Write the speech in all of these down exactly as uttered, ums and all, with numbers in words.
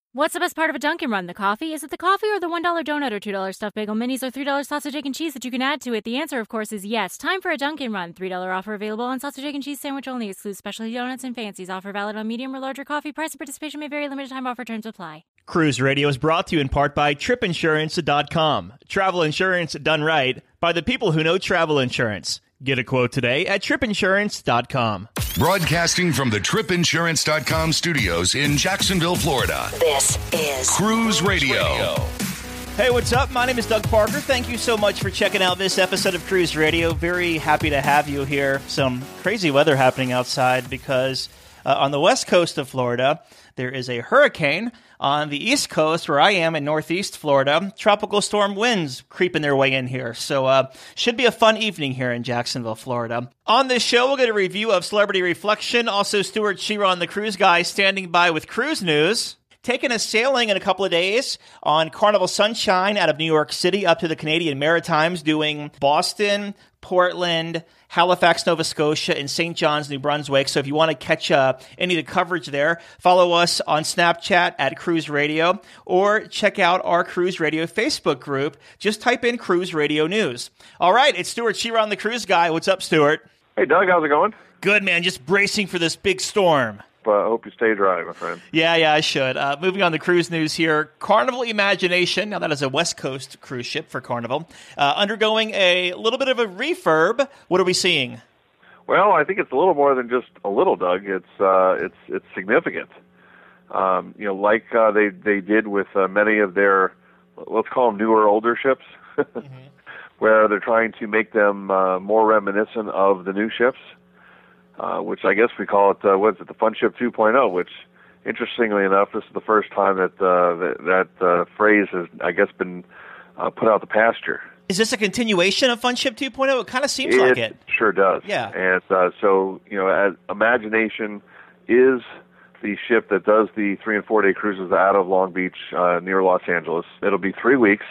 What's the best part of a Dunkin' Run? The coffee? Is it the coffee or the one dollar donut or two dollar stuffed bagel minis or three dollar sausage, egg, and cheese that you can add to it? The answer, of course, is yes. Time for a Dunkin' Run. three dollar offer available on sausage, egg, and cheese sandwich only. Excludes specialty donuts and fancies. Offer valid on medium or larger coffee. Price and participation may vary. Limited time offer. Terms apply. Cruise Radio is brought to you in part by trip insurance dot com. Travel insurance done right by the people who know travel insurance. Get a quote today at trip insurance dot com. Broadcasting from the trip insurance dot com studios in Jacksonville, Florida. This is Cruise Radio. Hey, what's up? My name is Doug Parker. Thank you so much for checking out this episode of Cruise Radio. Very happy to have you here. Some crazy weather happening outside because uh, on the west coast of Florida, there is a hurricane. On the east coast, where I am in northeast Florida, tropical storm winds creeping their way in here. So uh, should be a fun evening here in Jacksonville, Florida. On this show, we'll get a review of Celebrity Reflection. Also, Stuart Chiron, the cruise guy, standing by with cruise news. Taking us sailing in a couple of days on Carnival Sunshine out of New York City up to the Canadian Maritimes, doing Boston, Portland, Halifax, Nova Scotia, and Saint John's, New Brunswick. So if you want to catch uh, any of the coverage there, follow us on Snapchat at Cruise Radio or check out our Cruise Radio Facebook group. Just type in Cruise Radio News. All right, it's Stuart Chiron, the cruise guy. What's up, Stuart? Hey, Doug, how's it going? Good, man. Just bracing for this big storm. I uh, hope you stay dry, my friend. Yeah, yeah, I should. Uh, moving on to cruise news here. Carnival Imagination, now that is a West Coast cruise ship for Carnival, uh, undergoing a little bit of a refurb. What are we seeing? Well, I think it's a little more than just a little, Doug. It's uh, it's it's significant. Um, you know, like uh, they they did with uh, many of their, let's call them newer, older ships, mm-hmm. where they're trying to make them uh, more reminiscent of the new ships. Uh, which I guess we call it, uh, what is it, the Fun Ship two point oh, which, interestingly enough, this is the first time that uh, that, that uh, phrase has, I guess, been uh, put out the pasture. Is this a continuation of Fun Ship two point oh? It kind of seems it like it. Sure does. Yeah. And uh, so, you know, as Imagination is the ship that does the three- and four-day cruises out of Long Beach uh, near Los Angeles. It'll be three weeks,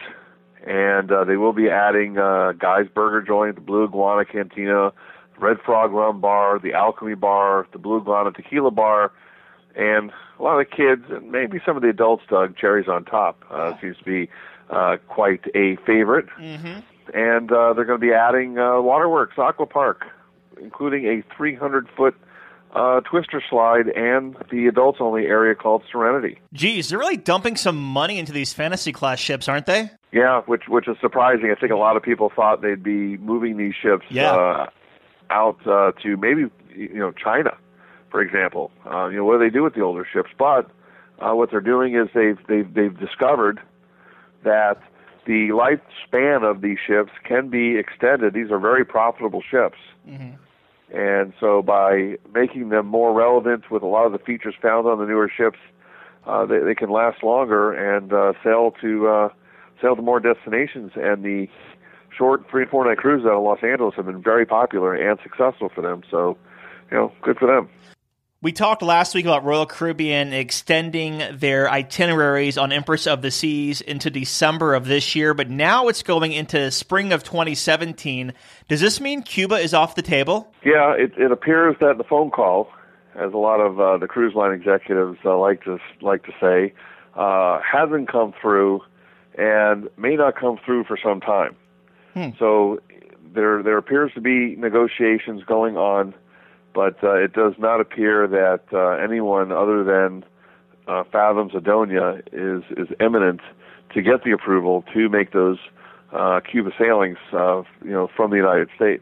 and uh, they will be adding uh, Guy's Burger Joint, the Blue Iguana Cantina, Red Frog Rum Bar, the Alchemy Bar, the Blue Iguana Tequila Bar, and a lot of the kids, and maybe some of the adults, Doug, Cherries on Top uh, seems to be uh, quite a favorite. Mm-hmm. And uh, they're going to be adding uh, Waterworks Aqua Park, including a three hundred foot uh, twister slide and the adults-only area called Serenity. Geez, they're really dumping some money into these fantasy class ships, aren't they? Yeah, which which is surprising. I think a lot of people thought they'd be moving these ships yeah. uh, out uh, to maybe, you know, China, for example. Uh, you know, what do they do with the older ships? But uh, what they're doing is they've they've they've discovered that the lifespan of these ships can be extended. These are very profitable ships, mm-hmm. and so by making them more relevant with a lot of the features found on the newer ships, uh, they they can last longer and uh, sail to uh, sail to more destinations. And the short three and four night cruises out of Los Angeles have been very popular and successful for them. So, you know, good for them. We talked last week about Royal Caribbean extending their itineraries on Empress of the Seas into December of this year, but now it's going into spring of twenty seventeen. Does this mean Cuba is off the table? Yeah, it, it appears that the phone call, as a lot of uh, the cruise line executives uh, like to like to say, uh, hasn't come through and may not come through for some time. Hmm. So there there appears to be negotiations going on, but uh, it does not appear that uh, anyone other than uh, Fathoms Adonia is, is imminent to get the approval to make those uh, Cuba sailings, uh, you know, from the United States.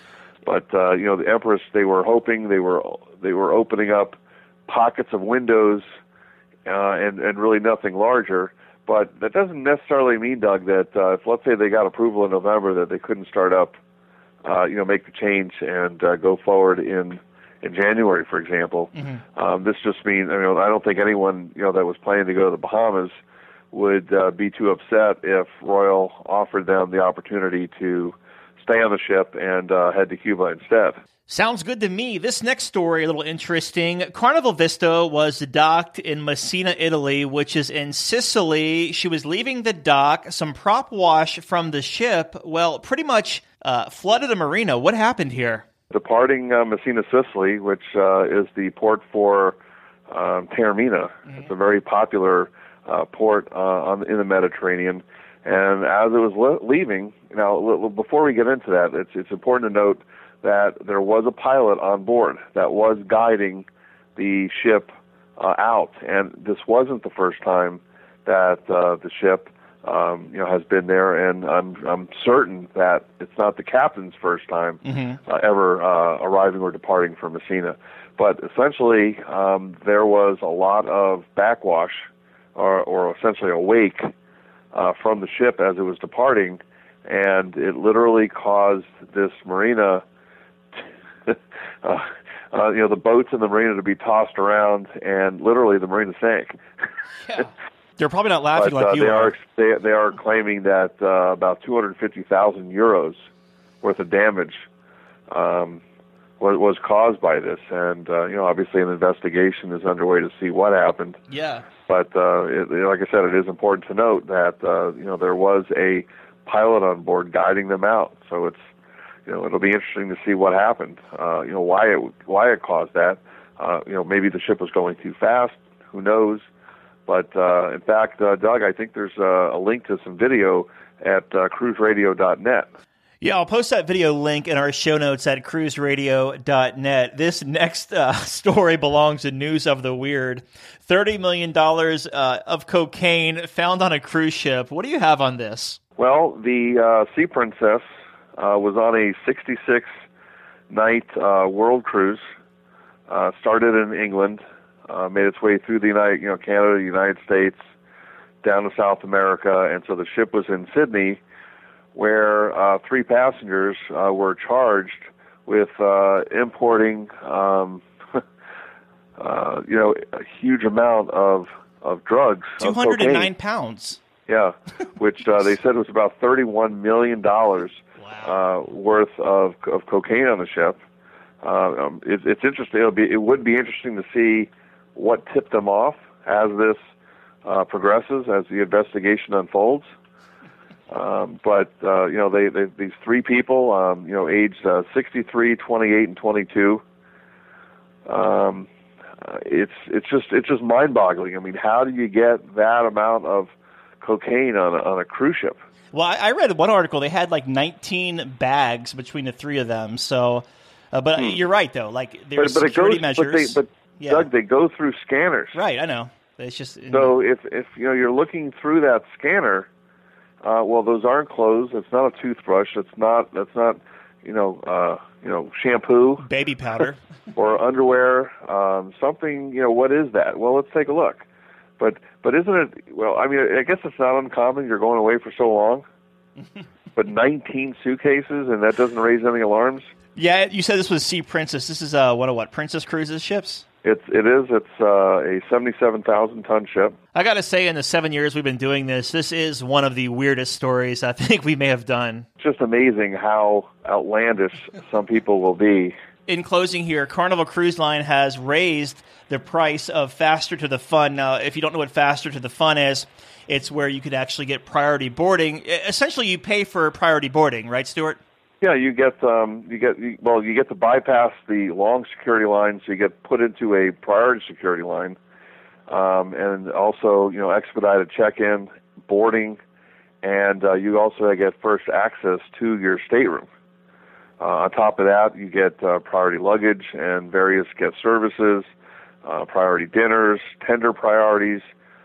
But uh, you know, the Empress, they were hoping they were they were opening up pockets of windows uh, and and really nothing larger. But that doesn't necessarily mean, Doug, that uh, if, let's say, they got approval in November, that they couldn't start up, uh, you know, make the change and uh, go forward in in January, for example. Mm-hmm. Um, this just means, I mean, I don't think anyone, you know, that was planning to go to the Bahamas would uh, be too upset if Royal offered them the opportunity to stay on the ship and uh, head to Cuba instead. Sounds good to me. This next story, a little interesting. Carnival Vista was docked in Messina, Italy, which is in Sicily. She was leaving the dock. Some prop wash from the ship, well, pretty much uh, flooded the marina. What happened here? Departing uh, Messina, Sicily, which uh, is the port for um, Taormina. Mm-hmm. It's a very popular uh, port uh, on, in the Mediterranean. And as it was le- leaving, now l- before we get into that, it's it's important to note that there was a pilot on board that was guiding the ship uh, out, and this wasn't the first time that uh, the ship um, you know has been there, and I'm I'm certain that it's not the captain's first time mm-hmm. uh, ever uh, arriving or departing from Messina. But essentially, um, there was a lot of backwash, or, or essentially a wake uh, from the ship as it was departing, and it literally caused this marina, uh, uh, you know, the boats in the marina to be tossed around, and literally the marina sank. Yeah. They're probably not laughing but, like uh, you they are. are. They, they are claiming that uh, about two hundred fifty thousand euros worth of damage um, was, was caused by this, and uh, you know, obviously, an investigation is underway to see what happened. Yeah. But uh, it, like I said, it is important to note that uh, you know there was a pilot on board guiding them out. So it's you know it'll be interesting to see what happened. Uh, you know why it why it caused that. Uh, you know maybe the ship was going too fast. Who knows? But uh, in fact, uh, Doug, I think there's a, a link to some video at uh, cruise radio dot net. Yeah, I'll post that video link in our show notes at cruise radio dot net. This next uh, story belongs in News of the Weird. thirty million dollars uh, of cocaine found on a cruise ship. What do you have on this? Well, the uh, Sea Princess uh, was on a sixty-six night uh, world cruise. Uh, started in England, uh, made its way through the United, you know, Canada, the United States, down to South America, and so the ship was in Sydney, where uh, three passengers uh, were charged with uh, importing, um, uh, you know, a huge amount of of drugs. Two hundred and nine pounds. Yeah, which uh, they said was about thirty-one million dollars wow. uh, worth of of cocaine on the ship. Uh, um, it, it's interesting. It'll be, it would be interesting to see what tipped them off as this uh, progresses, as the investigation unfolds. Um, but uh, you know, they, they these three people, um, you know, aged uh, sixty-three, twenty-eight, and twenty-two. Um, uh, it's it's just it's just mind-boggling. I mean, how do you get that amount of cocaine on a, on a cruise ship? Well, I, I read one article. They had like nineteen bags between the three of them. So, uh, but hmm. you're right though. Like there's but, but security it goes, measures. But, they, but yeah. Doug, they go through scanners. Right, I know. It's just so if if you know you're looking through that scanner. Uh, well, those aren't clothes. It's not a toothbrush. It's not. That's not. You know. Uh, you know, shampoo, baby powder, or underwear. Um, something. You know, what is that? Well, let's take a look. But but isn't it? Well, I mean, I guess it's not uncommon. You're going away for so long. But nineteen suitcases, and that doesn't raise any alarms. Yeah, you said this was Sea Princess. This is uh, what a what? Princess Cruises ships. It's it is. It's uh, a seventy-seven thousand ton ship. I got to say, in the seven years we've been doing this, this is one of the weirdest stories I think we may have done. It's just amazing how outlandish some people will be. In closing here, Carnival Cruise Line has raised the price of Faster to the Fun. Now, if you don't know what Faster to the Fun is, it's where you could actually get priority boarding. Essentially, you pay for priority boarding, right, Stuart? Yeah, you get um, you get you, well, you get to bypass the long security line, so you get put into a priority security line, um, and also you know expedited check-in, boarding, and uh, you also get first access to your stateroom. Uh, on top of that, you get uh, priority luggage and various guest services, uh, priority dinners, tender priorities.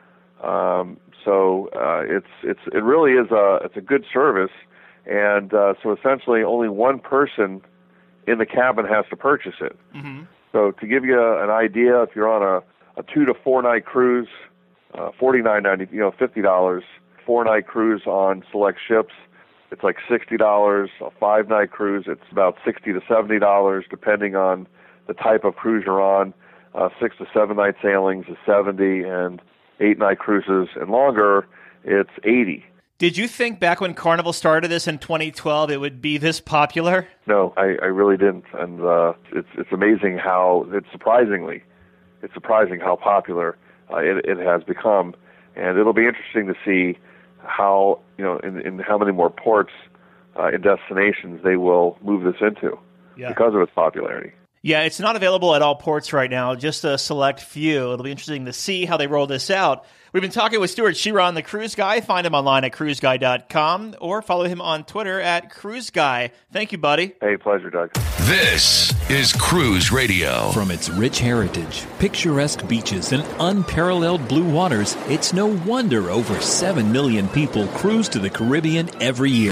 Um, so uh, it's it's it really is a it's a good service. And uh, so essentially only one person in the cabin has to purchase it. Mm-hmm. So to give you a, an idea, if you're on a, a two to four night cruise, uh, forty-nine ninety, you know, fifty dollars. Four night cruise on select ships, it's like sixty dollars. A five night cruise, it's about sixty to seventy dollars, depending on the type of cruise you're on. Uh, six to seven night sailings is seventy, and eight night cruises and longer, it's eighty. Did you think back when Carnival started this in twenty twelve it would be this popular? No, I, I really didn't, and uh, it's it's amazing how it's surprisingly, it's surprising how popular uh, it it has become, and it'll be interesting to see how you know in, in how many more ports uh, and destinations they will move this into yeah. because of its popularity. Yeah, it's not available at all ports right now, just a select few. It'll be interesting to see how they roll this out. We've been talking with Stuart Chiron, the Cruise Guy. Find him online at cruise guy dot com or follow him on Twitter at Cruise Guy. Thank you, buddy. Hey, pleasure, Doug. This is Cruise Radio. From its rich heritage, picturesque beaches, and unparalleled blue waters, it's no wonder over seven million people cruise to the Caribbean every year.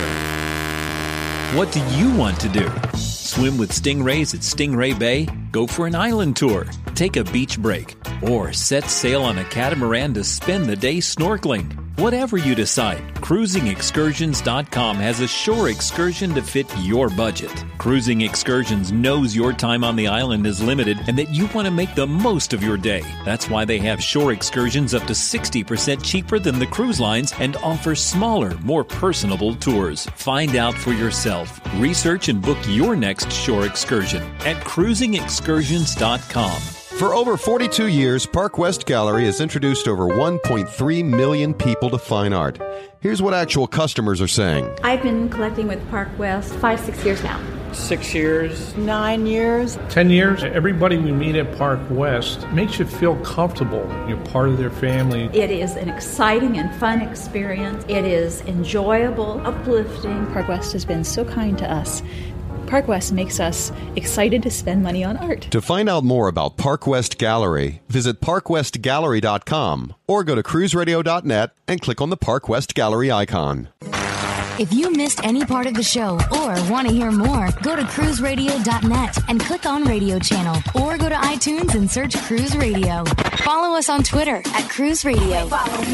What do you want to do? Swim with stingrays at Stingray Bay? Go for an island tour? Take a beach break? Or set sail on a catamaran to spend the day snorkeling? Whatever you decide, cruising excursions dot com has a shore excursion to fit your budget. Cruising Excursions knows your time on the island is limited and that you want to make the most of your day. That's why they have shore excursions up to sixty percent cheaper than the cruise lines and offer smaller, more personable tours. Find out for yourself. Research and book your next shore excursion at cruising excursions dot com. For over forty-two years, Park West Gallery has introduced over one point three million people to fine art. Here's what actual customers are saying. I've been collecting with Park West five, six years now. Six years. Nine years. Ten years. Everybody we meet at Park West makes you feel comfortable. You're part of their family. It is an exciting and fun experience. It is enjoyable, uplifting. Park West has been so kind to us. Park West makes us excited to spend money on art. To find out more about Park West Gallery, visit park west gallery dot com or go to cruise radio dot net and click on the Park West Gallery icon. If you missed any part of the show or want to hear more, go to cruise radio dot net and click on Radio Channel or go to iTunes and search Cruise Radio. Follow us on Twitter at Cruise Radio.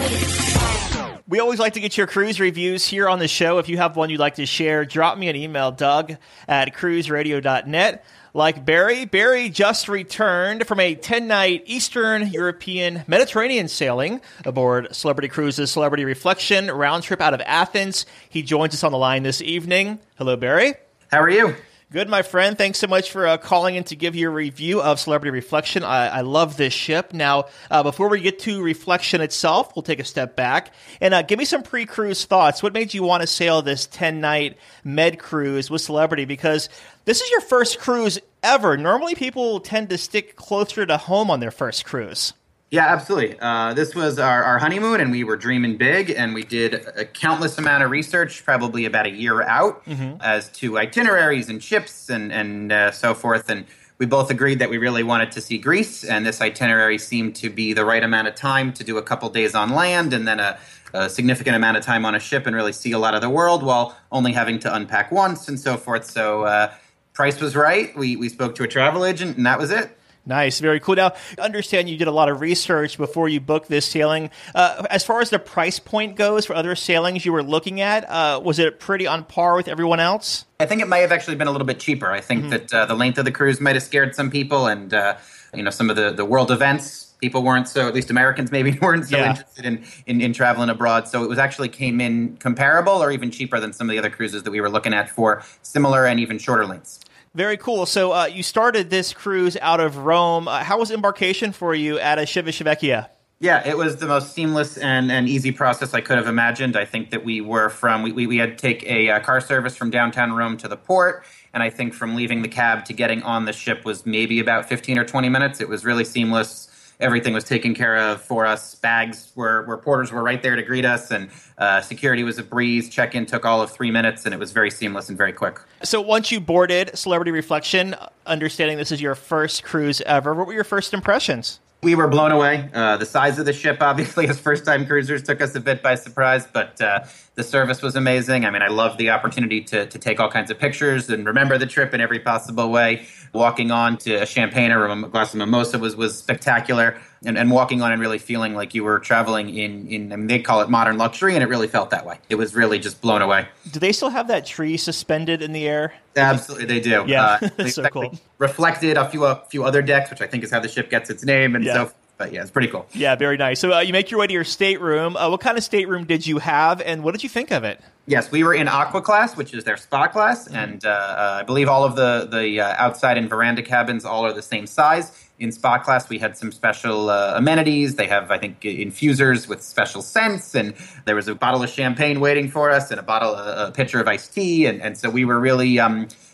We always like to get your cruise reviews here on the show. If you have one you'd like to share, drop me an email, Doug at cruise radio dot net. Like Barry, Barry just returned from a ten-night Eastern European Mediterranean sailing aboard Celebrity Cruises Celebrity Reflection round trip out of Athens. He joins us on the line this evening. Hello, Barry. How are you? Good, my friend. Thanks so much for uh, calling in to give your review of Celebrity Reflection. I, I love this ship. Now, uh, before we get to Reflection itself, we'll take a step back and uh, give me some pre-cruise thoughts. What made you want to sail this ten-night med cruise with Celebrity? Because this is your first cruise ever. Normally, people tend to stick closer to home on their first cruise. Yeah, absolutely. Uh, this was our, our honeymoon, and we were dreaming big, and we did a countless amount of research, probably about a year out, mm-hmm. as to itineraries and ships and, and uh, so forth. And we both agreed that we really wanted to see Greece, and this itinerary seemed to be the right amount of time to do a couple days on land and then a, a significant amount of time on a ship and really see a lot of the world while only having to unpack once and so forth. So uh, price was right. We, we spoke to a travel agent, and that was it. Nice. Very cool. Now, I understand you did a lot of research before you booked this sailing. Uh, as far as the price point goes for other sailings you were looking at, uh, was it pretty on par with everyone else? I think it may have actually been a little bit cheaper. I think mm-hmm. that uh, the length of the cruise might have scared some people, and uh, you know, some of the, the world events, people weren't so, at least Americans maybe weren't so yeah. interested in, in, in traveling abroad. So it was actually came in comparable or even cheaper than some of the other cruises that we were looking at for similar and even shorter lengths. Very cool. So uh, you started this cruise out of Rome. Uh, how was embarkation for you at a Civitavecchia? Yeah, it was the most seamless and, and easy process I could have imagined. I think that we were from, we, we, we had to take a uh, car service from downtown Rome to the port. And I think from leaving the cab to getting on the ship was maybe about fifteen or twenty minutes. It was really seamless. Everything was taken care of for us. Bags were, were porters were right there to greet us, and uh, security was a breeze. Check-in took all of three minutes, and it was very seamless and very quick. So once you boarded Celebrity Reflection, understanding this is your first cruise ever, what were your first impressions? We were blown away. Uh, the size of the ship, obviously, as first-time cruisers, took us a bit by surprise, but uh, the service was amazing. I mean, I loved the opportunity to to take all kinds of pictures and remember the trip in every possible way. Walking on to a champagne or a glass of mimosa was, was spectacular, and, and walking on and really feeling like you were traveling in, in, I mean, they call it modern luxury, and it really felt that way. It was really just blown away. Do they still have that tree suspended in the air? Absolutely, they do. Yeah, uh, that's so cool. Reflected a few, a few other decks, which I think is how the ship gets its name, and yeah. so forth. But yeah, it's pretty cool. Yeah, very nice. So uh, you make your way to your stateroom. Uh, what kind of stateroom did you have, and what did you think of it? Yes, we were in Aqua Class, which is their spa class, mm-hmm. and uh, uh, I believe all of the, the uh, outside and veranda cabins all are the same size. In Spa Class, we had some special uh, amenities. They have, I think, infusers with special scents, and there was a bottle of champagne waiting for us, and a bottle, a, a pitcher of iced tea, and, and so we were really... Um,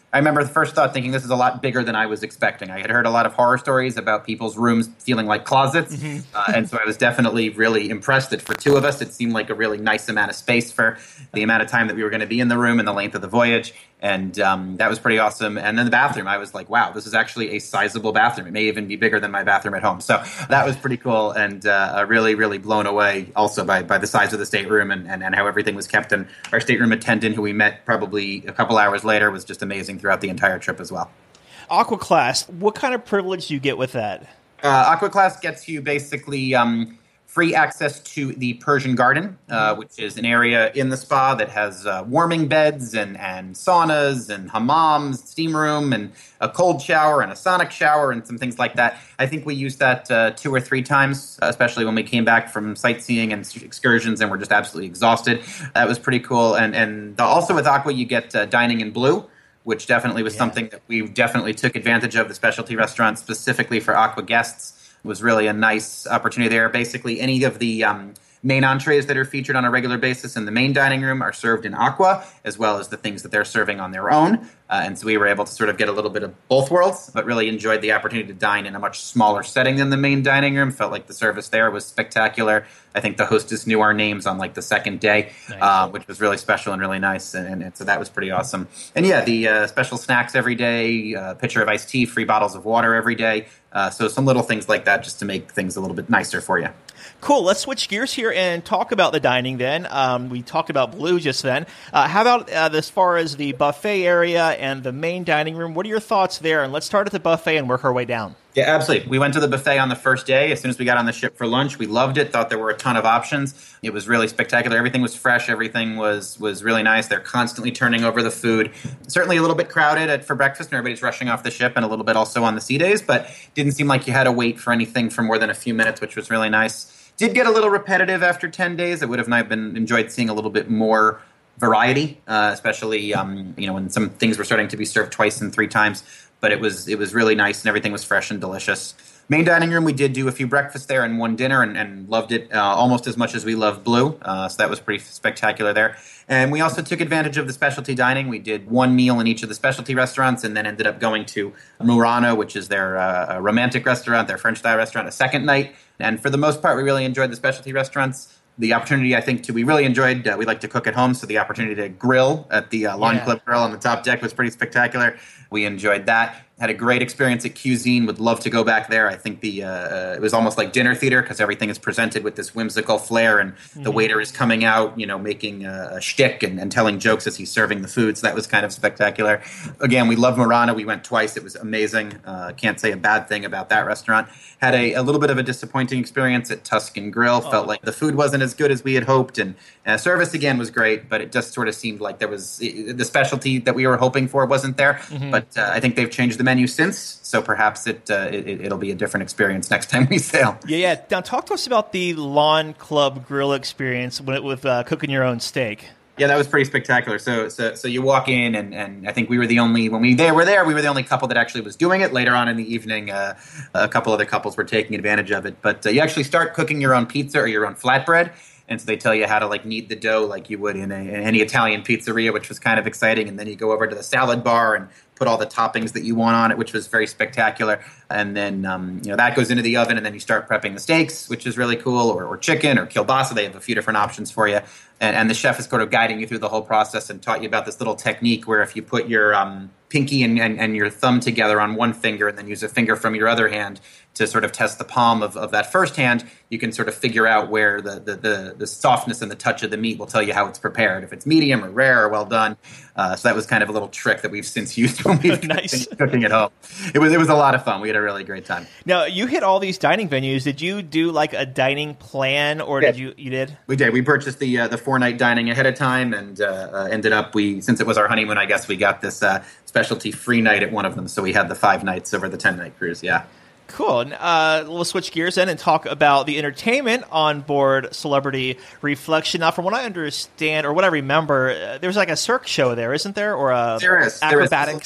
I remember the first thought thinking this is a lot bigger than I was expecting. I had heard a lot of horror stories about people's rooms feeling like closets. Mm-hmm. uh, and so I was definitely really impressed that for two of us, it seemed like a really nice amount of space for the amount of time that we were going to be in the room and the length of the voyage. And um, that was pretty awesome. And then the bathroom, I was like, wow, this is actually a sizable bathroom. It may even be bigger than my bathroom at home. So that was pretty cool, and uh, really, really blown away also by, by the size of the stateroom and, and, and how everything was kept. And our stateroom attendant, who we met probably a couple hours later, was just amazing throughout the entire trip as well. Aqua Class, what kind of privilege do you get with that? Uh, Aqua Class gets you basically um, free access to the Persian Garden, uh, which is an area in the spa that has uh, warming beds and, and saunas and hammams, steam room, and a cold shower and a sonic shower and some things like that. I think we used that uh, two or three times, especially when we came back from sightseeing and excursions and were just absolutely exhausted. That was pretty cool. And, and also with Aqua, you get uh, dining in blue, which definitely was yeah. something that we definitely took advantage of. The specialty restaurant specifically for Aqua guests was really a nice opportunity there. Basically, any of the um, main entrees that are featured on a regular basis in the main dining room are served in Aqua, as well as the things that they're serving on their own. Uh, and so we were able to sort of get a little bit of both worlds, but really enjoyed the opportunity to dine in a much smaller setting than the main dining room. Felt like the service there was spectacular. I think the hostess knew our names on like the second day, nice. uh, which was really special and really nice. And, and so that was pretty awesome. And yeah, the uh, special snacks every day, uh, pitcher of iced tea, free bottles of water every day. Uh, so some little things like that just to make things a little bit nicer for you. Cool. Let's switch gears here and talk about the dining then. Um, we talked about Blue just then. Uh, how about uh, as far as the buffet area and the main dining room? What are your thoughts there? And let's start at the buffet and work our way down. Yeah, absolutely. We went to the buffet on the first day. As soon as we got on the ship for lunch, we loved it, thought there were a ton of options. It was really spectacular. Everything was fresh. Everything was was really nice. They're constantly turning over the food. Certainly a little bit crowded at, for breakfast, and everybody's rushing off the ship, and a little bit also on the sea days, but didn't seem like you had to wait for anything for more than a few minutes, which was really nice. Did get a little repetitive after ten days. I would have been enjoyed seeing a little bit more variety, uh, especially um, you know when some things were starting to be served twice and three times. But it was it was really nice, and everything was fresh and delicious. Main dining room, we did do a few breakfasts there and one dinner, and, and loved it uh, almost as much as we loved Blue. Uh, so that was pretty spectacular there. And we also took advantage of the specialty dining. We did one meal in each of the specialty restaurants, and then ended up going to Murano, which is their uh, romantic restaurant, their French-style restaurant, a second night. And for the most part, we really enjoyed the specialty restaurants. The opportunity, I think, to we really enjoyed, uh, we like to cook at home, so the opportunity to grill at the uh, Lawn yeah. Club Grill on the top deck was pretty spectacular. We enjoyed that. Had a great experience at Cuisine. Would love to go back there. I think the uh, it was almost like dinner theater because everything is presented with this whimsical flair, and mm-hmm. the waiter is coming out, you know, making a, a shtick and, and telling jokes as he's serving the food. So that was kind of spectacular. Again, we love Murano. We went twice. It was amazing. Uh, can't say a bad thing about that restaurant. Had a, a little bit of a disappointing experience at Tuscan Grill. Oh. Felt like the food wasn't as good as we had hoped, and uh, service again was great, but it just sort of seemed like there was the specialty that we were hoping for wasn't there. Mm-hmm. But uh, I think they've changed the menu since, so perhaps it, uh, it it'll be a different experience next time we sail. Yeah, yeah. Now talk to us about the Lawn Club Grill experience with, with uh, cooking your own steak. Yeah, that was pretty spectacular. So, so, so you walk in, and, and I think we were the only when we there were there. We were the only couple that actually was doing it. Later on in the evening, uh, a couple other couples were taking advantage of it. But uh, you actually start cooking your own pizza or your own flatbread. And so they tell you how to like knead the dough like you would in, a, in any Italian pizzeria, which was kind of exciting. And then you go over to the salad bar and put all the toppings that you want on it, which was very spectacular. And then um, you know that goes into the oven, and then you start prepping the steaks, which is really cool, or, or chicken or kielbasa. They have a few different options for you. And, and the chef is sort of guiding you through the whole process and taught you about this little technique where if you put your um, pinky and, and, and your thumb together on one finger and then use a finger from your other hand to sort of test the palm of, of that first hand, you can sort of figure out where the, the, the, the softness and the touch of the meat will tell you how it's prepared, if it's medium or rare or well done. Uh, so that was kind of a little trick that we've since used when we've nice. been cooking at home. It was it was a lot of fun. We had a really great time. Now, you hit all these dining venues. Did you do like a dining plan, or did you you did? We did. We purchased the uh, the four night dining ahead of time, and uh, uh, ended up we since it was our honeymoon, I guess we got this uh, specialty free night at one of them. So we had the five nights over the ten night cruise. Yeah. Cool. Uh, we'll switch gears then and talk about the entertainment on board Celebrity Reflection. Now, from what I understand, or what I remember, uh, there's like a cirque show there, isn't there? Or a there is. acrobatics? There is.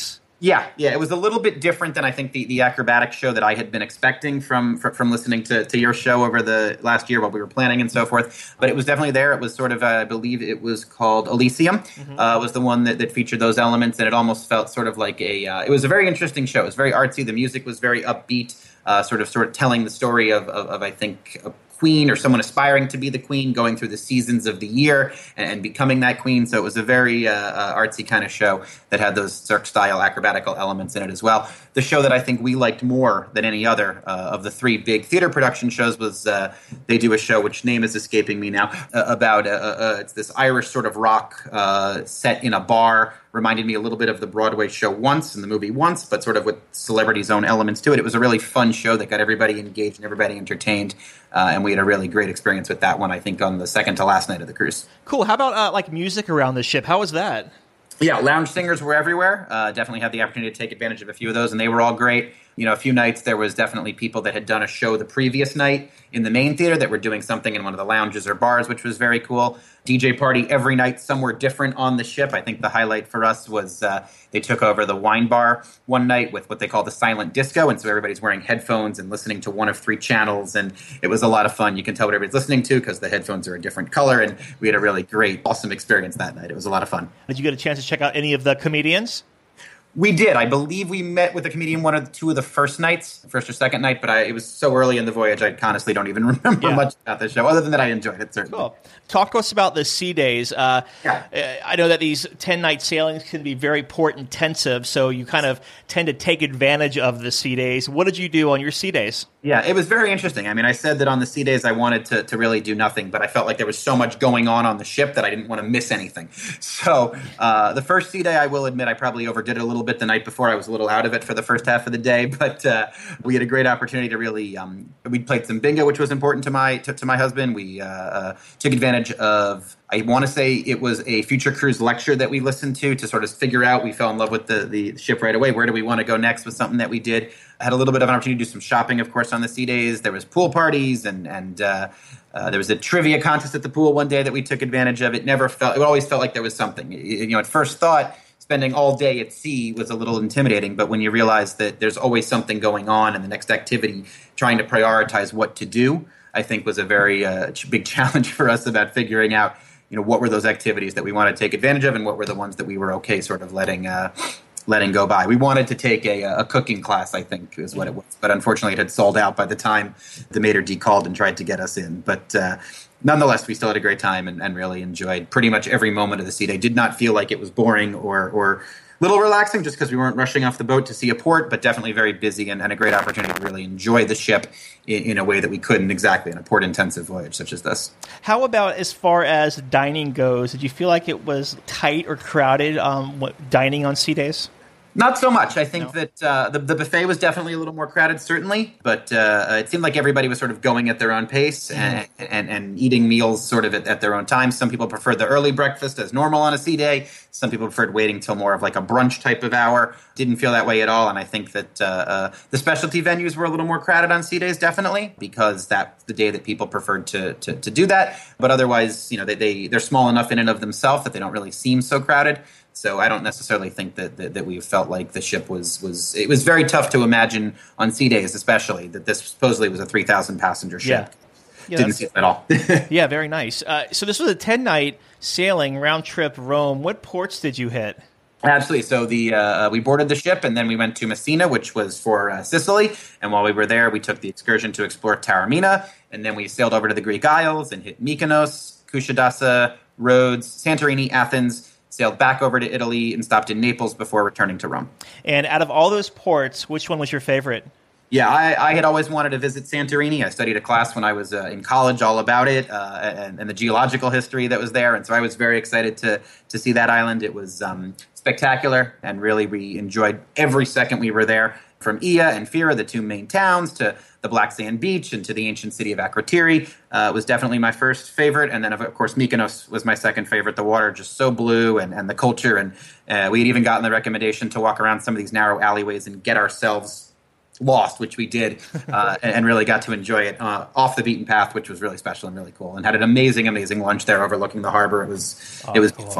Yeah, yeah, it was a little bit different than I think the, the acrobatic show that I had been expecting from from, from listening to, to your show over the last year while we were planning and so forth. But it was definitely there. It was sort of, uh, I believe it was called Elysium, mm-hmm. uh, was the one that, that featured those elements, and it almost felt sort of like a, uh, it was a very interesting show. It was very artsy. The music was very upbeat, uh, sort of sort of telling the story of, of, of I think, a queen or someone aspiring to be the queen, going through the seasons of the year and, and becoming that queen. So it was a very uh, uh, artsy kind of show that had those Cirque-style acrobatical elements in it as well. The show that I think we liked more than any other uh, of the three big theater production shows was uh, they do a show, which name is escaping me now, uh, about uh, uh, it's this Irish sort of rock uh, set in a bar. Reminded me a little bit of the Broadway show Once, and the movie Once, but sort of with celebrities' own elements to it. It was a really fun show that got everybody engaged and everybody entertained, uh, and we had a really great experience with that one, I think, on the second to last night of the cruise. Cool. How about uh, like music around the ship? How was that? Yeah, lounge singers were everywhere. Uh, definitely had the opportunity to take advantage of a few of those, and they were all great. You know, a few nights there was definitely people that had done a show the previous night in the main theater that were doing something in one of the lounges or bars, which was very cool. D J party every night somewhere different on the ship. I think the highlight for us was uh, they took over the wine bar one night with what they call the silent disco, and so everybody's wearing headphones and listening to one of three channels, and it was a lot of fun. You can tell what everybody's listening to because the headphones are a different color, and we had a really great, awesome experience that night. It was a lot of fun. Did you get a chance to check out any of the comedians? We did. I believe we met with a comedian one or two of the first nights, first or second night, but I, it was so early in the voyage, I honestly don't even remember yeah. much about the show, other than that I enjoyed it, certainly. Cool. Talk to us about the sea days. Uh, yeah. I know that these ten-night sailings can be very port-intensive, so you kind of tend to take advantage of the sea days. What did you do on your sea days? Yeah, it was very interesting. I mean, I said that on the sea days I wanted to, to really do nothing, but I felt like there was so much going on on the ship that I didn't want to miss anything. So uh, the first sea day, I will admit, I probably overdid it a little bit the night before. I was a little out of it for the first half of the day, but uh, we had a great opportunity to really, um, we played some bingo, which was important to my to, to my husband. We uh, uh, took advantage of, I want to say it was a Future Cruise lecture that we listened to to sort of figure out, we fell in love with the, the ship right away. Where do we want to go next was something that we did. I had a little bit of an opportunity to do some shopping, of course, on the sea days. There was pool parties and, and uh, uh, there was a trivia contest at the pool one day that we took advantage of. It never felt, it always felt like there was something. You know, at first thought, spending all day at sea was a little intimidating, but when you realize that there's always something going on and the next activity, trying to prioritize what to do, I think was a very uh, big challenge for us about figuring out, you know, what were those activities that we wanted to take advantage of and what were the ones that we were okay sort of letting uh, letting go by. We wanted to take a, a cooking class, I think is what it was, but unfortunately it had sold out by the time the maitre d' called and tried to get us in. But uh, nonetheless, we still had a great time and, and really enjoyed pretty much every moment of the sea day. Did not feel like it was boring or or a little relaxing just because we weren't rushing off the boat to see a port, but definitely very busy and, and a great opportunity to really enjoy the ship in, in a way that we couldn't exactly in a port-intensive voyage such as this. How about as far as dining goes? Did you feel like it was tight or crowded um, what, dining on sea days? Not so much. I think no. that uh, the, the buffet was definitely a little more crowded, certainly, but uh, it seemed like everybody was sort of going at their own pace and, mm. and, and eating meals sort of at, at their own time. Some people preferred the early breakfast as normal on a sea day. Some people preferred waiting till more of like a brunch type of hour. Didn't feel that way at all, and I think that uh, uh, the specialty venues were a little more crowded on sea days, definitely, because that's the day that people preferred to to, to do that. But otherwise, you know, they, they, they're small enough in and of themselves that they don't really seem so crowded. So I don't necessarily think that, that, that we felt like the ship was, was – it was very tough to imagine on sea days especially that this supposedly was a three thousand passenger ship. Yeah. Yeah, Didn't see it at all. Yeah, very nice. Uh, so this was a ten-night sailing, round-trip Rome. What ports did you hit? Absolutely. So the uh, we boarded the ship and then we went to Messina, which was for uh, Sicily. And while we were there, we took the excursion to explore Taormina. And then we sailed over to the Greek Isles and hit Mykonos, Kusadasa, Rhodes, Santorini, Athens, sailed back over to Italy and stopped in Naples before returning to Rome. And out of all those ports, which one was your favorite? Yeah, I, I had always wanted to visit Santorini. I studied a class when I was uh, in college all about it uh, and, and the geological history that was there. And so I was very excited to to see that island. It was um, spectacular, and really we enjoyed every second we were there. From Ia and Fira, the two main towns, to the Black Sand Beach and to the ancient city of Akrotiri uh, was definitely my first favorite. And then, of course, Mykonos was my second favorite. The water just so blue, and, and the culture. And uh, we had even gotten the recommendation to walk around some of these narrow alleyways and get ourselves lost, which we did, uh, and, and really got to enjoy it uh, off the beaten path, which was really special and really cool. And had an amazing, amazing lunch there overlooking the harbor. It was, oh, it was cool. beautiful.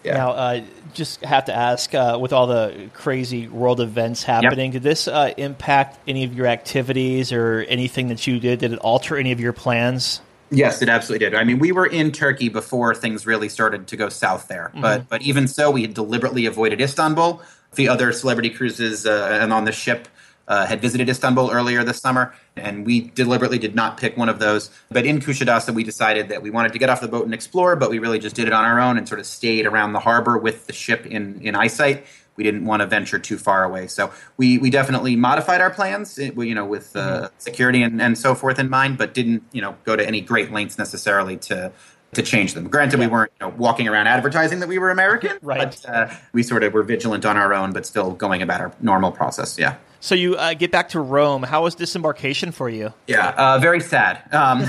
Yeah. Now, uh, just have to ask, uh, with all the crazy world events happening, yep. did this uh, impact any of your activities or anything that you did? Did it alter any of your plans? Yes, it absolutely did. I mean, we were in Turkey before things really started to go south there. Mm-hmm. But but even so, we had deliberately avoided Istanbul. The other celebrity cruises uh, and on the ship uh, had visited Istanbul earlier this summer, and we deliberately did not pick one of those. But in Kuşadası, we decided that we wanted to get off the boat and explore, but we really just did it on our own and sort of stayed around the harbor with the ship in, in eyesight. We didn't want to venture too far away. So we, we definitely modified our plans, you know, with uh, mm-hmm. security and, and so forth in mind, but didn't, you know, go to any great lengths necessarily to to change them. Granted, yeah. we weren't you know, walking around advertising that we were American, right. but uh, we sort of were vigilant on our own, but still going about our normal process, yeah. So you uh, get back to Rome. How was disembarkation for you? Yeah, uh, very sad. Um,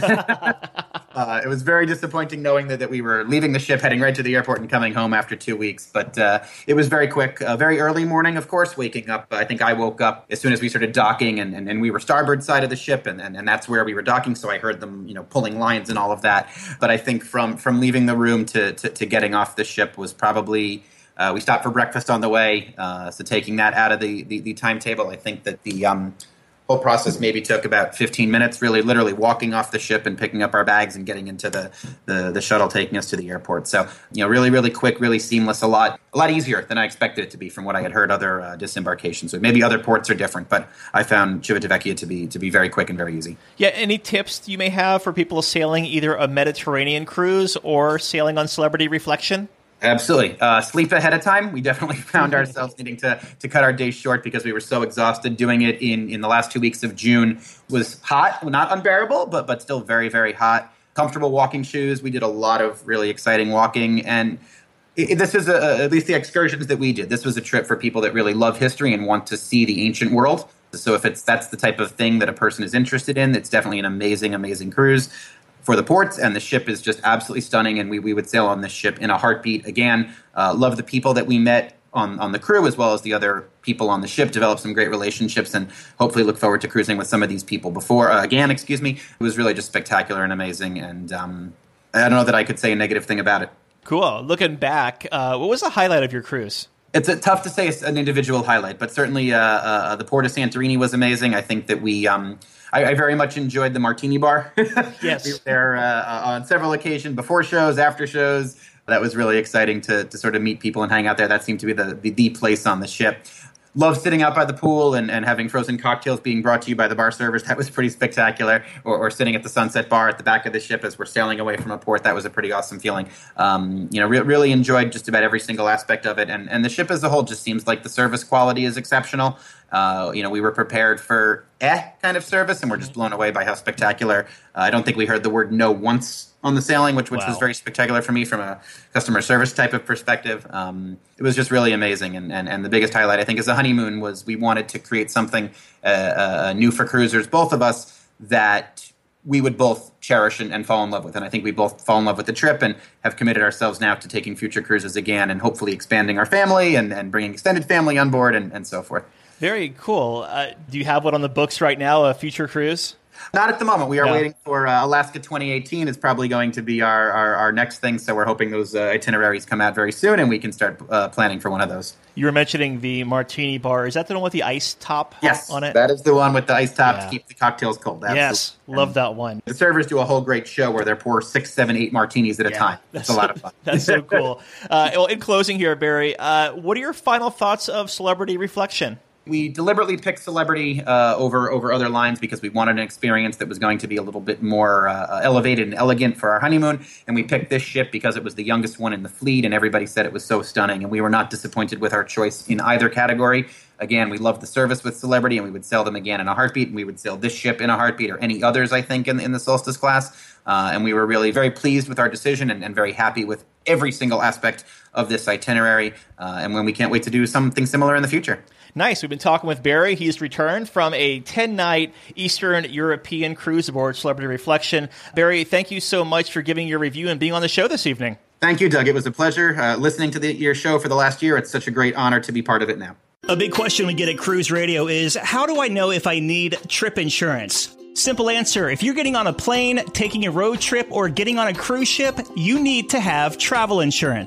uh, it was very disappointing knowing that, that we were leaving the ship, heading right to the airport and coming home after two weeks. But uh, it was very quick. Uh, very early morning, of course, waking up. I think I woke up as soon as we started docking, and, and, and we were starboard side of the ship, and, and, and that's where we were docking. So I heard them, you know, pulling lines and all of that. But I think from, from leaving the room to, to, to getting off the ship was probably... Uh, we stopped for breakfast on the way, uh, so taking that out of the, the, the timetable, I think that the um, whole process maybe took about fifteen minutes, really literally walking off the ship and picking up our bags and getting into the, the, the shuttle taking us to the airport. So, you know, really, really quick, really seamless, a lot a lot easier than I expected it to be from what I had heard other uh, disembarkations. So maybe other ports are different, but I found Civitavecchia to be to be very quick and very easy. Yeah, any tips you may have for people sailing either a Mediterranean cruise or sailing on Celebrity Reflection? Absolutely. Uh, sleep ahead of time. We definitely found ourselves needing to to cut our days short because we were so exhausted. Doing it in, in the last two weeks of June was hot, not unbearable, but but still very, very hot. Comfortable walking shoes. We did a lot of really exciting walking. And it, this is a, at least the excursions that we did. This was a trip for people that really love history and want to see the ancient world. So if it's that's the type of thing that a person is interested in, it's definitely an amazing, amazing cruise for the ports, and the ship is just absolutely stunning, and we, we would sail on this ship in a heartbeat. Again, uh, love the people that we met on, on the crew as well as the other people on the ship, developed some great relationships, and hopefully look forward to cruising with some of these people before. Uh, again, excuse me, it was really just spectacular and amazing, and um, I don't know that I could say a negative thing about it. Cool. Looking back, uh, what was the highlight of your cruise? It's a, tough to say an individual highlight, but certainly uh, uh, the Port of Santorini was amazing. I think that we... Um, I, I very much enjoyed the Martini Bar. Yes. We were there uh, on several occasions, before shows, after shows. That was really exciting to to sort of meet people and hang out there. That seemed to be the, the, the place on the ship. Love sitting out by the pool and, and having frozen cocktails being brought to you by the bar servers. That was pretty spectacular. Or, or sitting at the Sunset Bar at the back of the ship as we're sailing away from a port. That was a pretty awesome feeling. Um, you know, re- really enjoyed just about every single aspect of it. And, and the ship as a whole just seems like the service quality is exceptional. Uh, you know, we were prepared for eh kind of service, and we're just blown away by how spectacular. Uh, I don't think we heard the word no once on the sailing, which which wow. was very spectacular for me from a customer service type of perspective. Um, it was just really amazing, and, and and the biggest highlight I think is the honeymoon was we wanted to create something uh, uh, new for cruisers, both of us, that we would both cherish and, and fall in love with. And I think we both fall in love with the trip and have committed ourselves now to taking future cruises again and hopefully expanding our family and, and bringing extended family on board and, and so forth. Very cool. Uh, do you have one on the books right now, a future cruise? Not at the moment. We are no. waiting for uh, Alaska twenty eighteen. It's probably going to be our, our, our next thing, so we're hoping those uh, itineraries come out very soon and we can start uh, planning for one of those. You were mentioning the Martini Bar. Is that the one with the ice top yes, on it? That is the one with the ice top yeah. to keep the cocktails cold. Absolutely. Yes, love that one. The servers do a whole great show where they pour six, seven, eight martinis at a yeah, time. That's a lot of fun. That's so cool. Uh, well, in closing here, Barry, uh, what are your final thoughts of Celebrity Reflection? We deliberately picked Celebrity uh, over over other lines because we wanted an experience that was going to be a little bit more uh, elevated and elegant for our honeymoon. And we picked this ship because it was the youngest one in the fleet, and everybody said it was so stunning. And we were not disappointed with our choice in either category. Again, we loved the service with Celebrity, and we would sail them again in a heartbeat. And we would sail this ship in a heartbeat, or any others, I think, in, in the Solstice class. Uh, and we were really very pleased with our decision and, and very happy with every single aspect of this itinerary. Uh, and when we can't wait to do something similar in the future. Nice. We've been talking with Barry. He's returned from a ten-night Eastern European cruise aboard Celebrity Reflection. Barry, thank you so much for giving your review and being on the show this evening. Thank you, Doug. It was a pleasure uh, listening to the, your show for the last year. It's such a great honor to be part of it now. A big question we get at Cruise Radio is, how do I know if I need trip insurance? Simple answer. If you're getting on a plane, taking a road trip, or getting on a cruise ship, you need to have travel insurance.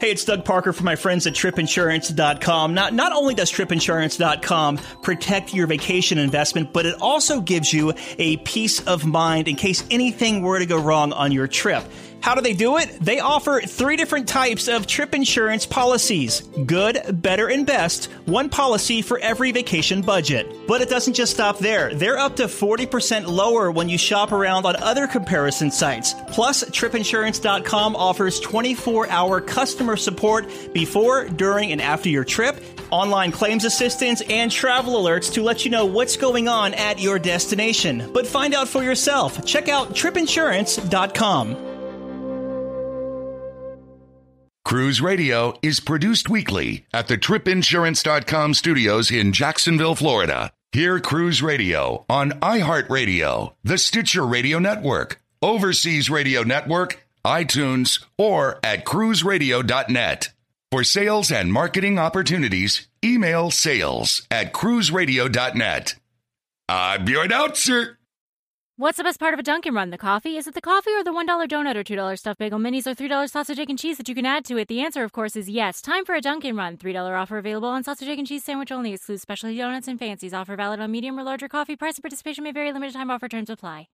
Hey, it's Doug Parker from my friends at trip insurance dot com. Not, not only does trip insurance dot com protect your vacation investment, but it also gives you a peace of mind in case anything were to go wrong on your trip. How do they do it? They offer three different types of trip insurance policies. Good, better, and best. One policy for every vacation budget. But it doesn't just stop there. They're up to forty percent lower when you shop around on other comparison sites. Plus, trip insurance dot com offers twenty-four hour customer support before, during, and after your trip, online claims assistance, and travel alerts to let you know what's going on at your destination. But find out for yourself. Check out trip insurance dot com. Cruise Radio is produced weekly at the trip insurance dot com studios in Jacksonville, Florida. Hear Cruise Radio on iHeartRadio, the Stitcher Radio Network, Overseas Radio Network, iTunes, or at cruise radio dot net. For sales and marketing opportunities, email sales at cruise radio dot net. I'm your announcer. What's the best part of a Dunkin' Run? The coffee? Is it the coffee or the one dollar donut or two dollar stuffed bagel minis or three dollar sausage, egg, and cheese that you can add to it? The answer, of course, is yes. Time for a Dunkin' Run. three dollar offer available on sausage, egg, and cheese sandwich only. Excludes specialty donuts and fancies. Offer valid on medium or larger coffee. Price and participation may vary. Limited time offer. Terms apply.